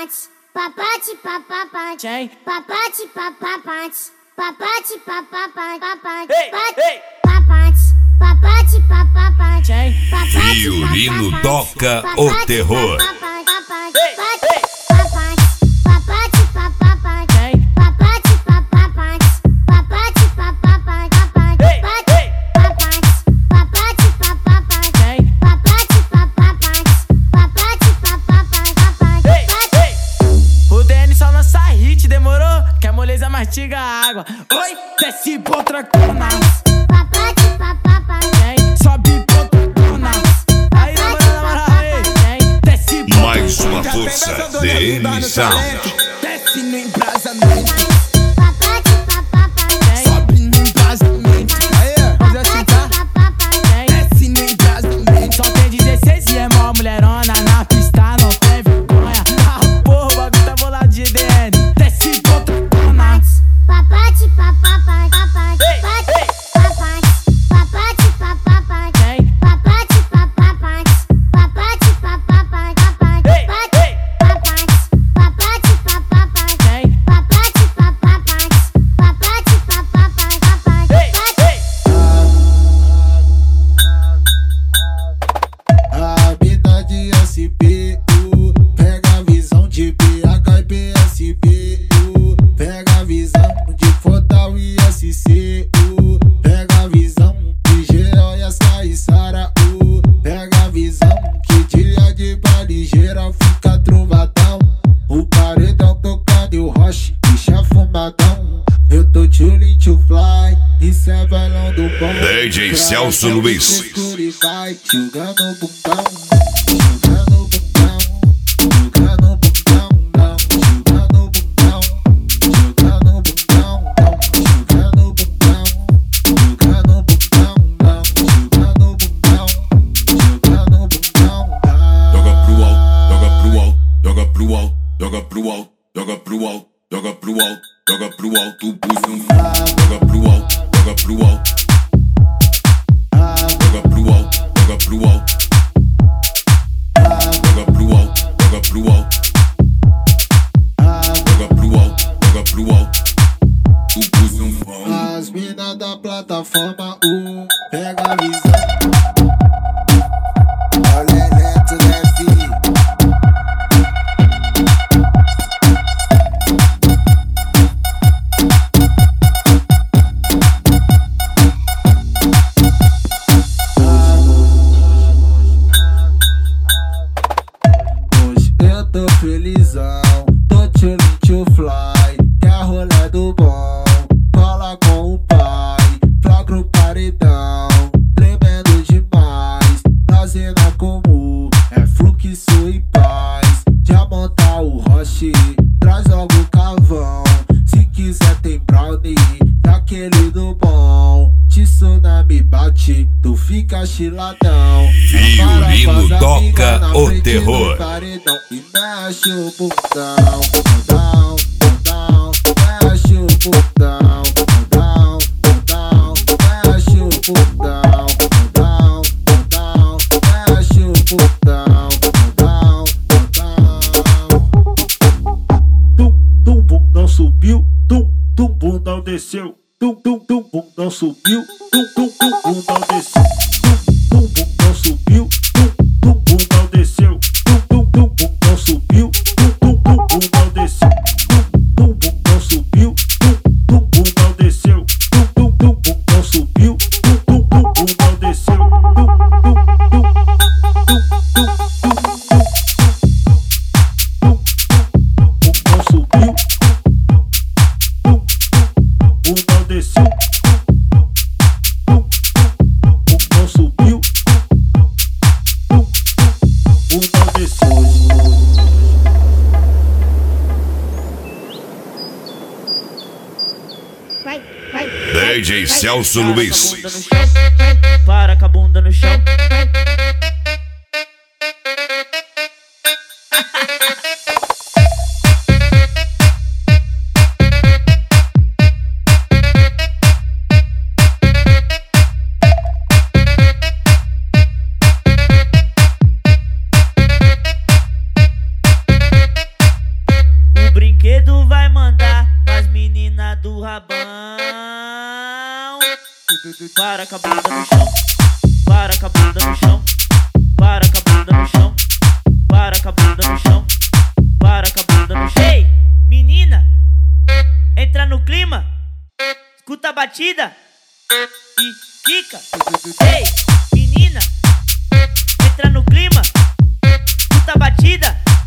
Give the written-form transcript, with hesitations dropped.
papate, papate, papapate, papate, papapate, papate, papapate, papate, papate, papapate, Violino toca o terror. Mastiga a água, oi, desce potracona. Papate, papapate, sobe potracona. Aí na moral, aí, desce potracona. Mais uma força, DM Sound. Desce no embrasamento. papate, papapate, Sobe no embrasamento. Aí, vamos assim, tá? Desce no embrasamento. Só tem 16 e é mó mulherona na pista, não tem vergonha. Ah, porra, o bagulho tá bolado de DN. Desce potracona. papate, papapate, papate, papate, papate, papapate, papate, papapate, papate, papapate, papate, papate, A vida de SPU, pega a visão de BH e PSPU, pega a visão de Fortal e SCU, pega a visão de Geral e Açaíçara, pega a visão que dia de baile geral fica trovadão, o paredão tocando e o roche deixa fumadão. Eu tô chillin' to fly, isso é bailão do bom. DJ Celso Luiz. E vai jogando o bundão, jogando o bundão, jogando o bundão, jogando o bundão, jogando o bundão, jogando o bundão, jogando o bundão, jogando o bundão, jogando o bundão. Joga pro alto, joga pro alto, joga pro alto, joga pro alto, joga pro alto, joga pro alto, joga pro alto, puxa um joga pro alto, joga pro alto. Joga pro alto, joga pro alto. Joga pro alto, joga pro alto. Joga pro alto, joga pro alto. O puxa um As minas da plataforma pega a visão. Olha Eleto, né, filho? Eu tô felizão, tô chillin' to fly, que a rolê do bom, cola com o pai, flagra o paredão, tremendo demais, na cena comum, é fluxo e paz, já monta o roche, traz logo o cavão, se quiser tem brownie, daquele do bom, tsunami bate, tu fica chiladão. Violino toca o terror. Paredão e mexe o bundão, bundão, bundão, mexe o bundão, bundão, bundão, mexe o bundão, bundão, bundão, mexe o bundão, bundão, bundão. Tum, bundão subiu, tum, bundão desceu, tum, bundão subiu, tum, bundão desceu, tum, bundão subiu, tum, bundão desceu, tum, bundão subiu, tum, bundão desceu, tum, bundão subiu, tum, bundão desceu, tum, bundão subiu, tum, bundão desceu, bundão subiu, bundão desceu, bundão subiu, bundão desceu. DJ Celso Luiz. Para com a bunda no chão. brinquedo vai mandar as meninas do rabão. Para com a bunda no chão, para com a bunda no chão, para com a bunda no chão, para com a bunda no chão, para com a bunda no chão. Ei, menina, entra no clima, escuta a batida e fica. Ei, menina, entra no clima, escuta a batida